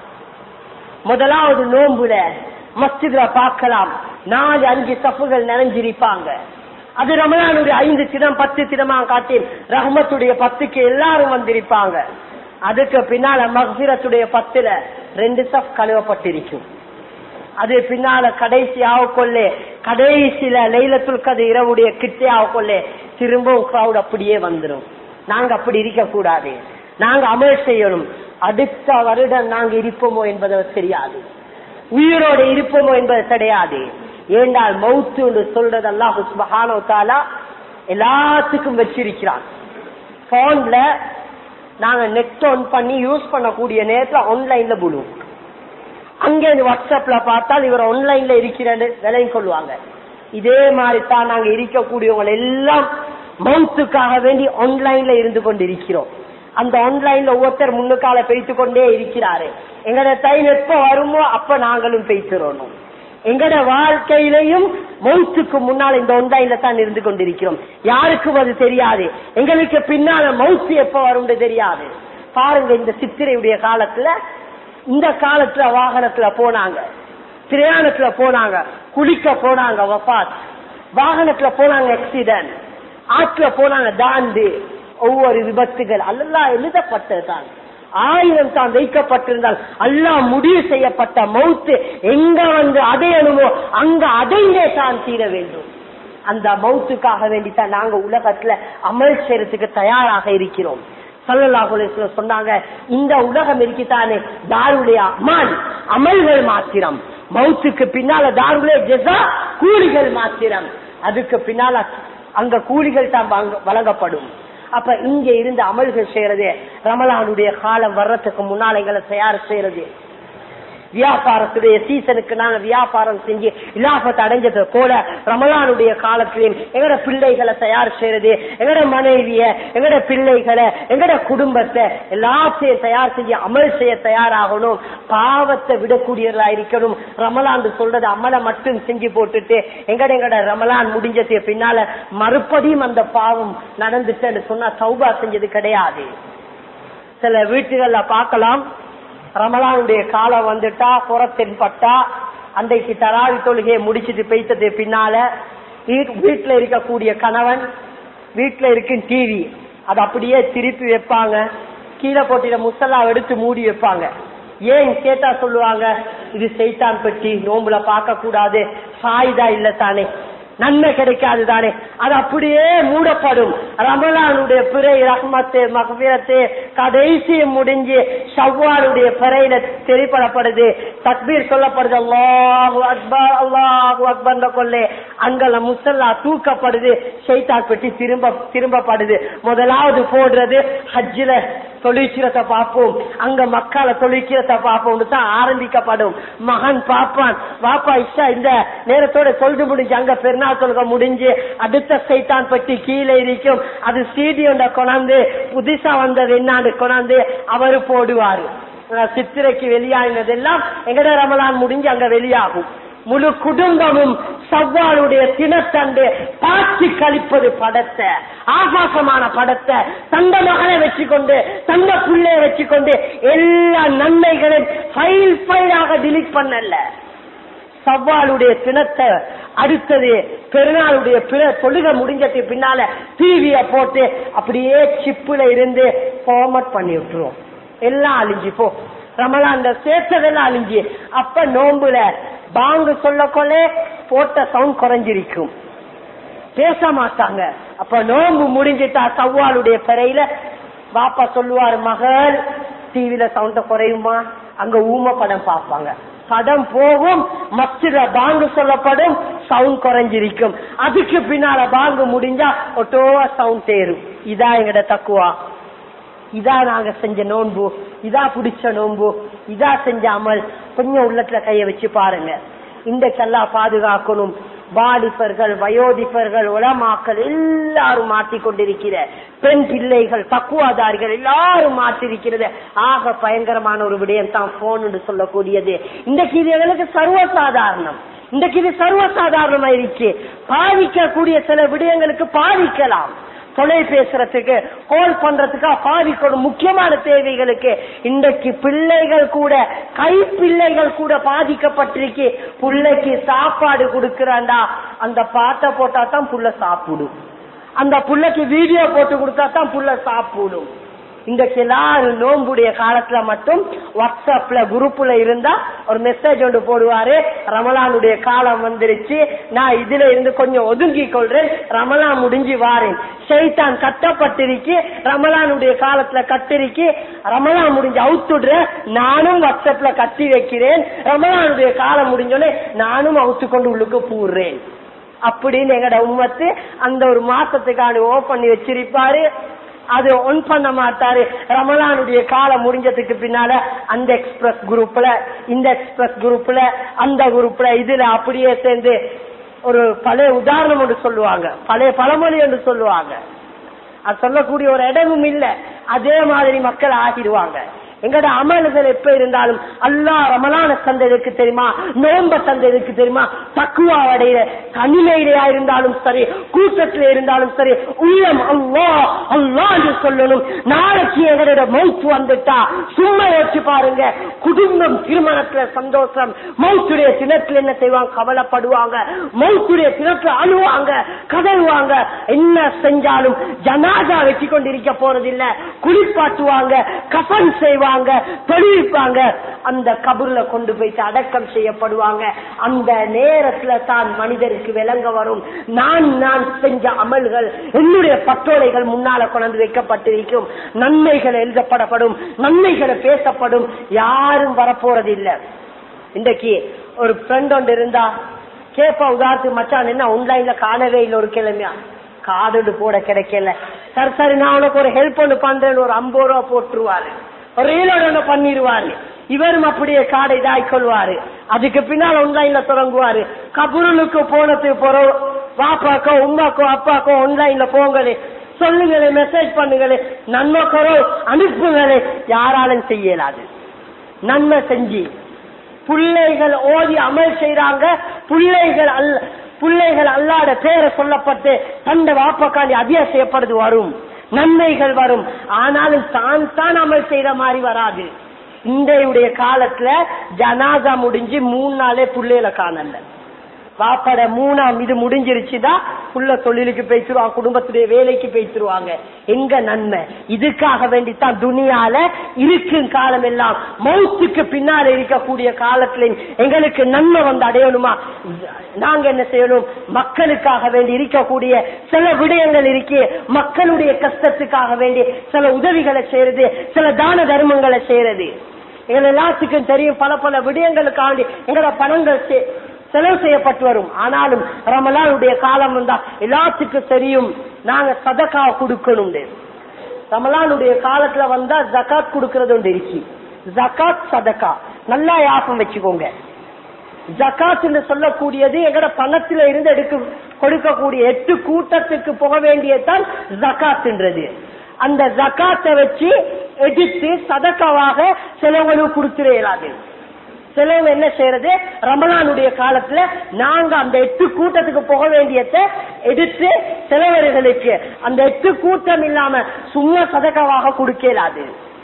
முதலாவது நோன்புல மஸ்ஜித்ல பார்க்கலாம், நாலு அஞ்சு சஃப்புகள் நிறைஞ்சிருப்பாங்க. அது ரமலானுடைய ஐந்து தினம் பத்து தினமா காட்டி ரஹ்மத்துடைய பத்துக்கு எல்லாரும் வந்திருப்பாங்க. அதுக்கு பின்னால மக்ஃபிரத்துடைய பத்துல ரெண்டு சஃப் கழுவப்பட்டிருக்கும். அது பின்னால கடைசி ஆகக்கொள்ளே கடைசியில லைலத்துல் கத்ர் இரவுடைய கிட்டே ஆகக்கொள்ளே திரும்பவும் கிரௌட் அப்படியே வந்துடும். நாங்க அப்படி இருக்க கூடாது, நாங்க அமல் செய்யணும். அடுத்த வருடம் நாங்க இருப்போமோ என்பது தெரியாது, உயிரோடு இருப்போமோ என்பது கிடையாது. ஏண்டால் மௌத்து என்று சொல்றது அல்லாஹ் சுப்ஹானஹு வ தஆலா எல்லாத்துக்கும் வச்சிருக்கிறான். போன்ல நாங்க நெட் ஆன் பண்ணி யூஸ் பண்ணக்கூடிய நேரத்துல ஆன்லைன்ல புழும், அங்கே வாட்ஸ்அப்ல பார்த்தால் இவர் ஆன்லைன்ல இருக்கிறது விலையும் கொள்வாங்க. இதே மாதிரி தான் நாங்க இருக்கக்கூடியவங்க எல்லாம் மௌத்துக்காக வேண்டி ஆன்லைன்ல இருந்து கொண்டு இருக்கிறோம். அந்த ஆன்லைன்ல ஒவ்வொருத்தர் முன்னுக்கால பேய்த்து கொண்டே இருக்கிறாரு. எங்கட டைம் எப்ப வருமோ அப்ப நாங்களும் பேய்த்துறோம். எங்கட வாழ்க்கையிலையும் மௌத்துக்கு முன்னால் இந்த ஆன்லைன்ல தான் இருந்து கொண்டிருக்கிறோம். யாருக்கும் அது தெரியாது, எங்களுக்கு பின்னால மௌத்து எப்ப வரும் தெரியாது. பாருங்க, இந்த சித்திரையுடைய காலத்துல இந்த காலத்துல வாகனத்துல போனாங்க, பிரயாணத்துல போனாங்க, குளிக்க போனாங்க வஃபாத், வாகனத்துல போனாங்க ஆக்சிடென்ட், ஆற்றுல போனாங்க தாண்டு, ஒவ்வொரு விபத்துகள் அல்லாஹ் எழுதப்பட்டதுதான். ஆயிரம் தான் வைக்கப்பட்டிருந்தால் அல்லாஹ் முடிவு செய்யப்பட்ட மௌத்து எங்க வந்து அடையணுமோ அங்க அடைந்தே தான் தீர வேண்டும். அந்த மௌத்துக்காக வேண்டித்தான் நாங்க உலகத்துல அமல் செய்யறதுக்கு தயாராக இருக்கிறோம். ஸல்லல்லாஹு அலைஹி வஸல்லம் சொன்னாங்க, இந்த உலகம் இருக்கித்தானே தாருடைய அமல் அமல்கள் மாத்திரம், மௌத்துக்கு பின்னால தாருடைய ஜஸா கூலிகள் மாத்திரம், அதுக்கு பின்னால அங்க கூலிகள் தான் வழங்கப்படும். அப்ப இங்க இருந்து அமல்கள் செய்யறது, ரமலானுடைய காலம் வர்றதுக்கு முன்னால எங்களை தயார் செய்யறது. வியாபாரத்துடைய சீசனுக்கு நாங்க வியாபாரம் செஞ்சு இலாபத்தை அடைஞ்சது போல ரமலானுடைய காலத்திலையும் எங்கட பிள்ளைகளை தயார் செய்யறது, எங்கட மனைவிய, எங்கட பிள்ளைகளை, எங்கட குடும்பத்தை எல்லாத்தையும் தயார் செஞ்சு அமல் செய்ய தயாராகணும். பாவத்தை விடக்கூடியவர்களா இருக்கணும். ரமலான் சொல்றது அமலை மட்டும் செஞ்சு போட்டுட்டு எங்கட எங்கட ரமலான் முடிஞ்சது பின்னால மறுபடியும் அந்த பாவம் நடந்துட்டு சொன்னா தௌபா செஞ்சது கிடையாது. சில வீட்டுகள்ல பார்க்கலாம், ரமலானுடைய காலம் வந்துட்டா புறத்தின்பட்டா அன்றைக்கு தராவி தொழுகையை முடிச்சுட்டு பெய்த்தது பின்னால வீட்டுல இருக்கக்கூடிய கணவன், வீட்டுல இருக்கும் டிவி அது அப்படியே திருப்பி வைப்பாங்க, கீழே போட்டிட முசல்லா எடுத்து மூடி வைப்பாங்க. ஏன் கேட்டா சொல்லுவாங்க, இது சைத்தான் பெட்டி, நோம்புல பார்க்க கூடாது, சாயுதா இல்ல தானே, நன்மை கிடைக்காது தானே, அது அப்படியே மூடப்படும். ரமலானுடைய பிறை ரஹ்மத்து மக்ஃபிரத்து கடைசி முடிஞ்சு ஷவ்வாலுடைய பிறையில தெரிப்படப்படுது, தக்பீர் சொல்லப்படுது, அல்லாஹு அக்பர் அல்லாஹு அக்பர் கொள்ளே அங்கல முசல்லா தூக்கப்படுது, ஷைத்தான் பெட்டி திரும்ப திரும்பப்படுது. முதலாவது போடுறது ஹஜ்ஜில தொழிற்சிரத்தை பார்ப்போம், அங்க மக்களை தொழிற்சிரத்தை பார்ப்போம் தான் ஆரம்பிக்கப்படும். மகன் பாப்பான், வாப்பா இஷா இந்த நேரத்தோட தொழுது முடிஞ்சு அங்க பெருநாள் தொழுக முடிஞ்சு அடுத்த சைத்தான் பற்றி கீழே இருக்கும், அது சீடி ஒன்றை கொண்டாந்து புதுசா வந்தது என்னான்னு கொண்டாந்து அவரு போடுவாரு. சித்திரைக்கு வெளியாகினதெல்லாம் எங்கட ரமலான் முடிஞ்சு அங்க வெளியாகும். முழு குடும்பமும் சவ்வாலுடைய தினத்தண்டு பார்த்து கழிப்பது படத்தை, ஆபாசமான படத்தை தந்த மகனை வச்சுக்கொண்டு தந்த பிள்ளைய வச்சுக்கொண்டு எல்லா நன்மைகளையும் ஃபைல் ஃபைலாக டிலீட் பண்ணல. சவ்வாலுடைய தினத்தை அடுத்தது பெருநாளுடைய பிற தொழுக முடிஞ்சதுக்கு பின்னால டிவிய போட்டு அப்படியே சிப்புல இருந்து ஃபார்மட் பண்ணி விட்டுருவோம், எல்லாம் அழிஞ்சு போ. ரமலான் சேர்த்ததெல்லாம் அழிஞ்சு. அப்ப நோம்புல பாங்கு சொல்ல கொள்ள போட்ட சவுண்ட் குறைஞ்சிருக்கும், பேச மாட்டாங்க. அப்ப நோம்பு முடிஞ்சிட்டா சவ்வாலுடைய பிறையில பாப்பா சொல்லுவாரு, மகள் டிவில சவுண்ட குறையுமா, அங்க ஊம படம் பார்ப்பாங்க, படம் போகும், மஸ்ஜித்ல பாங்கு சொல்லப்படும், சவுண்ட் குறைஞ்சிருக்கும். அதுக்கு பின்னால பாங்கு முடிஞ்சா ஒட்டோவா சவுண்ட் தேரும். இதா எங்கட தக்குவா, இதா நாங்க செஞ்ச நோன்பு, இதா பிடிச்ச நோன்பு, இதா செஞ்ச அமல். கொஞ்சம் உள்ளத்துல கைய வச்சு பாருங்க. இன்றைக்கெல்லாம் பாதுகாக்கணும். வாலிபர்கள், வயோதிபர்கள், உலமாக்கள் எல்லாரும் மாற்றிக் கொண்டிருக்கிற பெண் பிள்ளைகள், தக்குவாதாரிகள் எல்லாரும் மாற்றிருக்கிறது. ஆக பயங்கரமான ஒரு விடயம் தான் போன் என்று சொல்லக்கூடியது. இன்றைக்கு இது எங்களுக்கு சர்வசாதாரணம், இன்றைக்கு இது சர்வசாதாரணமாயிருச்சு. பாதிக்கக்கூடிய சில விடயங்களுக்கு பாதிக்கலாம், தொலை பேசுறதுக்கு கால் பண்றதுக்கா பாதிக்கணும், முக்கியமான தேவைகளுக்கு. இன்றைக்கு பிள்ளைகள் கூட, கை பிள்ளைகள் கூட பாதிக்கப்பட்டிருக்கு. பிள்ளைக்கு சாப்பாடு கொடுக்கறாண்டா அந்த பாட்டை போட்டா தான் புள்ள சாப்பிடும், அந்த புள்ளைக்கு வீடியோ போட்டு கொடுத்தா தான் புள்ள சாப்பிடும். இன்றைக்கு எல்லாரும் நோம்புடைய காலத்துல மட்டும் வாட்ஸ்அப்ல குரூப்ல இருந்தா ஒரு மெசேஜ் ஒன்று போடுவாரு, ரமலானுடைய காலம் வந்துருச்சு, நான் இதுல இருந்து கொஞ்சம் ஒதுங்கி கொள்றேன், ரமலான் முடிஞ்சு வாரேன். ஷைத்தான் கட்டப்பட்டிருக்கு, ரமலானுடைய காலத்துல கட்டிருக்கு, ரமலான் முடிஞ்சு அவுத்துடுற, நானும் வாட்ஸ்அப்ல கட்டி வைக்கிறேன், ரமலானுடைய காலம் முடிஞ்சோடனே நானும் அவுத்து கொண்டு உள்ளுக்கு பூர்றேன் அப்படின்னு எங்கட உம்மத்து அந்த ஒரு மாசத்துக்கான ஓ பண்ணி வச்சிருப்பாரு. அது ஒன் பண்ண மாட்டாரு. ரமலானுடைய காலம் முடிஞ்சதுக்கு பின்னால அந்த எக்ஸ்பிரஸ் குரூப்ல, இந்த எக்ஸ்பிரஸ் குரூப்ல, அந்த குரூப்ல, இதுல அப்படியே சேர்ந்து ஒரு பழைய உதாரணம் ஒன்று சொல்லுவாங்க, பழைய பழமொழி என்று சொல்லுவாங்க. அது சொல்லக்கூடிய ஒரு இடமும் இல்லை. அதே மாதிரி மக்கள் ஆகிடுவாங்க. எங்கட அமல்கள் எப்ப இருந்தாலும் அல்லாஹ் ரமலான தந்ததுக்கு தெரியுமா, நோம்ப தந்ததுக்கு தெரியுமா, தக்குவாவுடைய தனிமையிலேயா இருந்தாலும் சரி, கூட்டத்தில இருந்தாலும் சரி, உள்ளம் அல்லாஹ் அல்லாஹ் என்று சொல்லணும். நாளைக்கு எங்களோட மௌத்து வந்துட்டா சும்மா யோசிச்சு பாருங்க, குடும்பம் திருமணத்துல சந்தோஷம், மௌத்துடைய தினத்துல என்ன செய்வாங்க, கவலைப்படுவாங்க, மௌத்துடைய தினத்துல அழுவாங்க, கதறுவாங்க. என்ன செஞ்சாலும் ஜனாதா வச்சு கொண்டிருக்க போறதில்ல, குளிப்பாட்டுவாங்க, கஃன் செய்வாங்க, தொழிற்பாங்க, அந்த கபூர்ல கொண்டு போயிட்டு அடக்கம் செய்யப்படுவாங்க. அந்த நேரத்துல தான் மனிதருக்கு விளங்க வரும், நான் நான் செஞ்ச அமல்கள், என்னுடைய பட்டோலைகள் முன்னால கொண்டு வைக்கப்பட்டிருக்கும், நன்மைகள் எழுதப்படப்படும், நன்மைகளை பேசப்படும், யாரும் வரப்போறது இல்ல. இன்றைக்கு ஒரு ஃப்ரெண்ட் ஒன்று இருந்தா கேப்பா, உதாரணத்துக்கு மச்சான் என்ன ஆன்லைன்ல காணவே இல்லை, ஒரு கிழமையா கார்டு போட கிடைக்கல, சரி சரி நான் உனக்கு ஒரு ஹெல்ப் ஒன்று பண்றேன்னு ஒரு ஐம்பது ரூபா போட்டுருவாரு, ஒரு ரீலோட பண்ணிடுவாரு. இவரும் அப்படியே காடை இதாய் கொள்வாரு. அதுக்கு பின்னால் ஆன்லைன்ல தொடங்குவாரு. கபூருக்கு போனதுக்கு போற வாப்பாக்கோ உமாக்கோ அப்பாக்கோ ஆன்லைன்ல போங்களே, சொல்லுங்களே, மெசேஜ் பண்ணுங்களே, நன்மைக்கோ அனுப்புங்களே, யாராலும் செய்யலாது. நன்மை செஞ்சு பிள்ளைகள் ஓதி அமல் செய்யறாங்க, பிள்ளைகள் அல்ல பிள்ளைகள் அல்லாத பேரை சொல்லப்பட்டு தந்த வாப்பக்காண்டி அதிகம் செய்யப்படுது, வரும் நன்மைகள் வரும். ஆனாலும் தான் தான் அமல் செய்யற மாதிரி வராது. இன்றைய காலத்துல ஜனாதா முடிஞ்சு மூணு நாளே பிள்ளைகளை காணல, வாப்பட மூணாம் இது முடிஞ்சிருச்சுதான் உள்ள தொழிலுக்கு பேசிடுவாங்க, குடும்பத்துடைய வேலைக்கு பேசிடுவாங்க. எங்க நன்மை? இதுக்காக வேண்டித்தான் துனியால இருக்கும் காலம் எல்லாம் மௌத்துக்கு பின்னால இருக்கக்கூடிய காலத்துல எங்களுக்கு நன்மை வந்து அடையணுமா? நாங்க என்ன செய்யணும்? மக்களுக்காக வேண்டி இருக்கக்கூடிய சில விடயங்கள் இருக்கு, மக்களுடைய கஷ்டத்துக்காக வேண்டி சில உதவிகளை செய்யறது, சில தான தர்மங்களை செய்யறது. எங்களை எல்லாத்துக்கும் தெரியும், பல பல விடயங்களுக்காண்டி எங்களோட பணங்கள் செலவு செய்யப்பட்டு வரும். ஆனாலும் ரமலானுடைய காலம் வந்தா எல்லாத்துக்கும் தெரியும் நாங்க சதகா கொடுக்கணும். ரமலானுடைய காலத்துல வந்தா ஜகாத் கொடுக்கறது ஒன்று இருக்கு. ஜகாத் சதகா நல்லா யாபம் வச்சுக்கோங்க. ஜகாத் என்று சொல்லக்கூடியது எங்கட பணத்துல இருந்து எடுக்க கொடுக்கக்கூடிய எட்டு கூட்டத்துக்கு போக வேண்டியதான் ஜகாத்ன்றது. அந்த ஜகாத்தை வச்சு எடுத்து சதகாவாக சிலவங்களுக்கு கொடுத்துட இயலாது. சிலவங்க என்ன செய்யறது, ரமலானுடைய காலத்துல நாங்க அந்த எட்டு கூட்டத்துக்கு போக வேண்டியதை எடுத்து சிலவர்களுக்கு அந்த எட்டு கூட்டம் இல்லாம சும்மா சதகாவாக கொடுக்க இயலாது.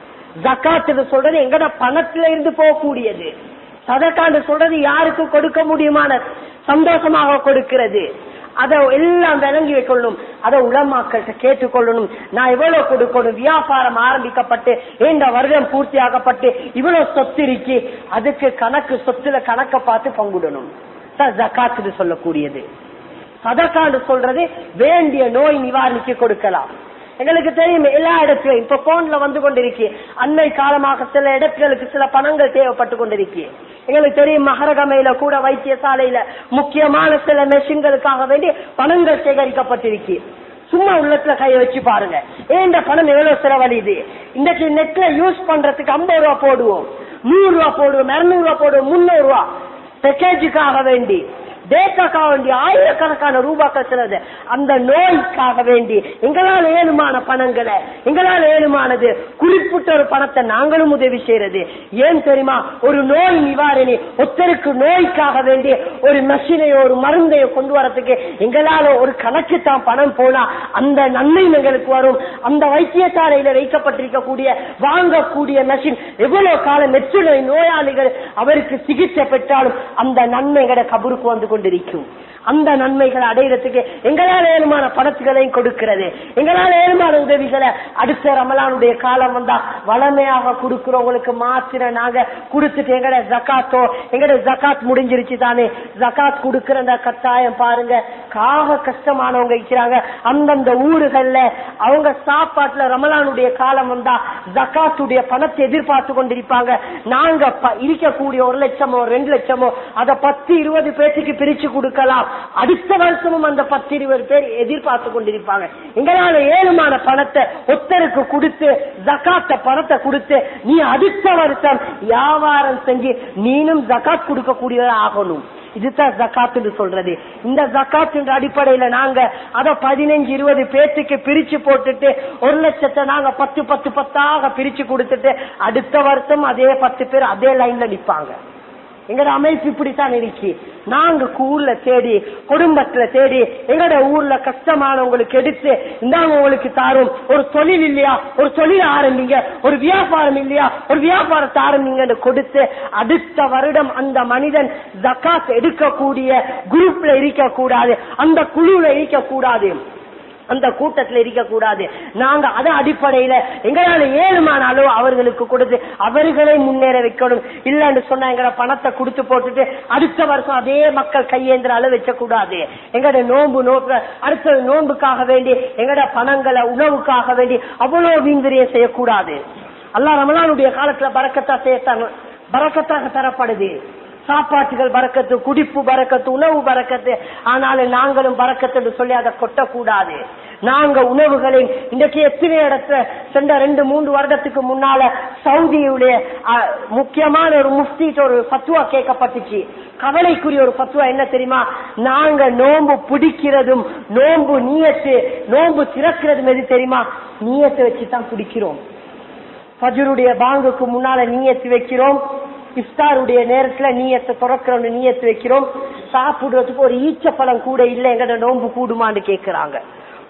ஜகாத் சொல்றது எங்கட பணத்துல இருந்து போகக்கூடியது. சதகான்னு சொல்றது யாருக்கு கொடுக்க முடியுமான சந்தோஷமாக கொடுக்கிறது. அதை எல்லாம் விளங்கி வைக்கணும். அதை உலமாக்கள்கிட்ட கேட்டுக்கொள்ளணும். நான் எவ்வளவு கொடுக்கணும், வியாபாரம் ஆரம்பிக்கப்பட்டு இந்த வருடம் பூர்த்தி ஆகப்பட்டு இவ்வளவு சொத்து இருக்கு, அதுக்கு கணக்கு சொத்துல கணக்க பார்த்து பங்குடணும். ஜகாத்து சொல்லக்கூடியது. சதகான்னு சொல்றது வேண்டிய நோய் நிவாரணிக்கு கொடுக்கலாம். எங்களுக்கு தெரியும் எல்லா இடத்துலயும் இப்ப போன்ல வந்து கொண்டிருக்கு. அன்னை காலமாக சில இடங்களுக்கு சில பணங்கள் தேவைப்பட்டு கொண்டிருக்கு. எங்களுக்கு தெரியும் மகரகமையில கூட வைத்தியசாலையில முக்கியமான சில மெஷின்களுக்காக வேண்டி பணங்கள் சேகரிக்கப்பட்டிருக்கு. சும்மா உள்ளத்துல கைய வச்சு பாருங்க, ஏன் பணம் எவ்வளவு செலவழியுது. இன்றைக்கு நெட்ல யூஸ் பண்றதுக்கு ஐம்பது ரூபா போடுவோம், நூறு ரூபா போடுவோம், இருநூறு ரூபா போடுவோம், முன்னூறு ரூபா பேக்கேஜுக்காக வேண்டி, டேட்டாக்காக வேண்டி ஆயிரக்கணக்கான ரூபாய்க்கு செலவு. அந்த நோய்க்காக வேண்டி எங்களால் ஏழுமான பணங்களை, எங்களால் ஏழுமானது குறிப்பிட்ட ஒரு பணத்தை நாங்களும் உதவி செய்யறது. ஏன் தெரியுமா? ஒரு நோய் நிவாரணி ஒருத்தருக்கு நோய்க்காக வேண்டி ஒரு மெஷினையோ ஒரு மருந்தையோ கொண்டு வரதுக்கு எங்களால ஒரு கணக்கு தான் பணம் போனா அந்த நன்மை எங்களுக்கு வரும். அந்த வைத்தியசாலையில வைக்கப்பட்டிருக்கக்கூடிய வாங்கக்கூடிய மெஷின் எவ்வளவு காலம் மெச்சுனை நோயாளிகள் அவருக்கு சிகிச்சை பெற்றாலும் அந்த நன்மைகளை கபருக்கு வந்து கொண்டிருக்கும். அந்த நன்மைகளை அடையிறதுக்கு எங்களால் ஏழுமான பணத்துகளையும் கொடுக்கிறது, எங்களால் ஏழுமான உதவிகளை அடுத்த ரமலானுடைய காலம் வந்தா வளமையாக கொடுக்கிறவங்களுக்கு மாத்திர நாங்க கொடுத்துட்டு எங்கட ஜகாத்தோ எங்கட ஜகாத் முடிஞ்சிருச்சு தானே, ஜகாத் கொடுக்கிற கட்டாயம் பாருங்க. காக கஷ்டமானவங்க இருக்கிறாங்க அந்தந்த ஊர்கள்ல, அவங்க சாப்பாட்டுல ரமலானுடைய காலம் வந்தா ஜகாத்துடைய பணத்தை எதிர்பார்த்து கொண்டிருப்பாங்க. நாங்க இருக்கக்கூடிய ஒரு லட்சமோ ரெண்டு லட்சமோ அதை பத்து இருபது பேருக்கு பிரிச்சு கொடுக்கலாம். அடுத்த வருஷமும் அந்த பத்து இருபது பேர் எதிர்பார்த்து கொண்டிருப்பாங்க. எங்களால ஏழுமான பணத்தை ஒத்தருக்கு கொடுத்து ஜகாத்த பணத்தை கொடுத்து நீ அடுத்த வருஷம் வியாபாரம் செஞ்சு நீனும் ஜகாத் கொடுக்க கூடியதா ஆகணும். இதுதான் ஜகாத்து சொல்றது. இந்த ஜகாத் அடிப்படையில நாங்க அத பதினஞ்சு இருபது பேத்துக்கு பிரிச்சு போட்டுட்டு ஒரு லட்சத்தை நாங்க பத்து பத்து பத்தாக பிரிச்சு கொடுத்துட்டு அடுத்த வருஷம் அதே பத்து பேர் அதே லைன்ல நிப்பாங்க. எங்கட அமைப்பு இப்படித்தான் இருக்கு. நாங்க ஊர்ல தேடி குடும்பத்துல தேடி எங்கட ஊர்ல கஷ்டமானவங்களுக்கு எடுத்து இந்தாங்க உங்களுக்கு தாரும். ஒரு தொழில் இல்லையா, ஒரு தொழில் ஆரம்பிங்க. ஒரு வியாபாரம் இல்லையா, ஒரு வியாபாரத்தை ஆரம்பிங்க கொடுத்து அடுத்த வருடம் அந்த மனிதன் ஜகாத் எடுக்கக்கூடிய குரூப்ல இருக்க கூடாது, அந்த குழுல இருக்க கூடாது, அந்த கூட்டத்தில் இருக்க கூடாது. நாங்க அத அடிப்படையில எங்களால ஏழுமான அளவு அவர்களுக்கு கொடுத்து அவர்களை முன்னேற வைக்கணும். இல்லன்னு சொன்னா எங்கட பணத்தை கொடுத்து போட்டுட்டு அடுத்த வருஷம் அதே மக்கள் கையேந்திர அளவு வச்ச கூடாது. எங்கட நோன்பு நோக்க அடுத்த நோன்புக்காக வேண்டி எங்கட பணங்களை உணவுக்காக வேண்டி அவ்வளவு வீண்விரியம் செய்யக்கூடாது. அல்லாஹ் ரமலானுடைய காலத்துல பரக்கத்தா செய்யத்தாங்க, பரக்கத்தாக தரப்படுது. சாப்பாட்டுகள் பரக்கத்து, குடிப்பு பரக்கத்து, உணவு பரக்கத்து. ஆனாலும் நாங்களும் பரக்கத்து என்று சொல்லி அதை கொட்டக்கூடாது. நாங்க உணவுகளை இன்றைக்கு எத்தனை இடத்துல சென்ற ரெண்டு மூன்று வருடத்துக்கு முன்னால சவுதியுடைய முக்கியமான ஒரு முஃப்திட்ட ஒரு பத்துவா கேட்கப்பட்டுச்சு. கவலைக்குரிய ஒரு பத்துவா என்ன தெரியுமா? நாங்க நோன்பு பிடிக்கிறதும் நோன்பு நீயத்து நோன்பு திறக்கிறதும் எது தெரியுமா? நீயத்தை வச்சுதான் பிடிக்கிறோம். ஃபஜ்ருடைய பாங்குக்கு முன்னால நீயத்து வைக்கிறோம், இஃப்தாருடைய நேரத்துல நீயத்தை துறக்கிறோம், நீயத்து வைக்கிறோம். சாப்பிடுறதுக்கு ஒரு ஈச்சப்பழம் கூட இல்லை, எங்கட நோன்பு கூடுமான்னு கேட்கிறாங்க.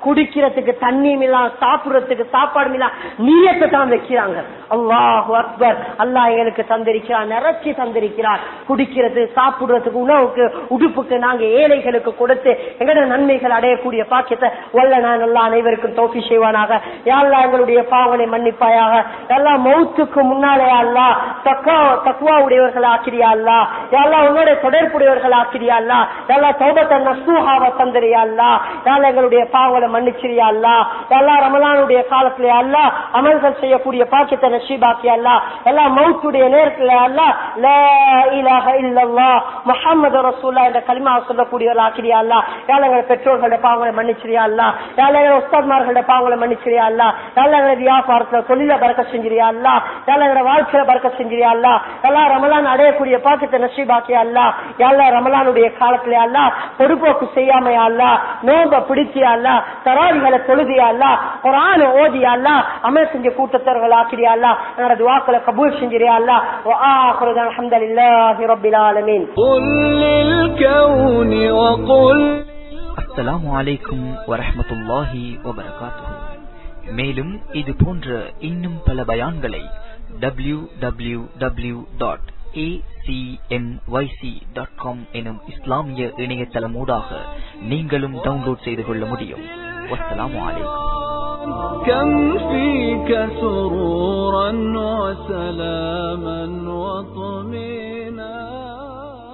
குடிக்கிறதுக்கு தண்ணியும் இல்ல, சாப்பிடுறதுக்கு சாப்பாடும் இல்ல, நீயத்தை தான் வைக்கிறாங்க. அல்லாஹு அக்பர். அல்லாஹ் எங்களுக்கு தந்திருக்கிறார், நிறைச்சி தந்திருக்கிறார். குடிக்கிறது, சாப்பிடுறதுக்கு, உணவுக்கு, உடுப்புக்கு நாங்க ஏழைகளுக்கு கொடுத்து எங்களுடைய நன்மைகள் அடையக்கூடிய பாக்கியத்தை வல்ல நான் அல்லா அனைவருக்கும் தௌஃபீக் செய்வானாக. யா அல்லாஹ் எங்களுடைய பாவங்களை மன்னிப்பாயாக. எல்லா மௌத்துக்கு முன்னாலே அல்லா தக்வா தக்வா உடையவர்கள் ஆக்கிரியா அல்லா. யா அல்லாஹ் உன்னுடைய தொடர்புடையவர்கள் ஆக்கிரியா அல்லா. யா அல்லாஹ் தௌபத்தன் நஸூஹாவ தந்திரியா அல்லா. யா அல்லாஹ் எங்களுடைய பாவங்களை மன்னிச்சிரியா அல்லா. யா அல்லாஹ் ரமலானுடைய காலத்திலே அல்லா அமல்கள் செய்யக்கூடிய பாக்கியத்தை நசீபாக்கியா அல்லா. எல்லா மௌத்துடைய நேரத்தில் அல்லா லா இலாஹ இல்லல்லாஹ் முஹம்மது ரசூலுல்லாஹ் என்ற கலிமா சொல்லக்கூடியவர்கள் ஆக்கிரியா அல்லா. யா அல்லாஹ் எங்களுடைய பெற்றோர்களுடைய பாவங்களை மன்னிச்சிரியா அல்லா. யா அல்லாஹ் எங்களுடைய உஸ்தாத்மார்களுடைய பாவங்களை மன்னிச்சிரியா அல்லா. யா அல்லாஹ் எங்களுடைய வியாபாரத்துல தொழில பரக்கத் செஞ்சிரியா அல்லா. யா அல்லாஹ் எங்களுடைய வாழ்க்கையில பரக்கத் செஞ்சிரியா அல்லா. யா அல்லாஹ் ரமலான் அடையக்கூடிய பாக்கியத்தை நசீபாக்கியா அல்லா. யா அல்லாஹ் ரமலானுடைய காலத்திலே அல்லா பொறுப்போக்கு செய்யாமையா அல்லா, நோம்ப பிடிச்சியா அல்லா, தராவிகளை தொழுதியா அல்லா, குர்ஆன் ஓதியா அல்லா, அமல் செஞ்ச கூட்டத்தர்கள் ஆக்கிரியா அல்லா. எங்களோட துஆக்களை கபூல் செஞ்சிரியா அல்லா. வ ஆகிரு அல்ஹம்துலில்லாஹி ரப்பில் ஆலமீன். அஸ்ஸலாமு அலைக்கும் வரஹ்மத்துல்லாஹி வபரகாத்துஹு. மேலும் இது போன்ற இன்னும் பல பயான்களை W W W dot A C M Y C dot com எனும் இஸ்லாமிய இணையதளமூடாக நீங்களும் டவுன்லோட் செய்து கொள்ள முடியும். வஸ்ஸலாமு அலைக்கும். كم فيك سرورا وسلاما وطمئنا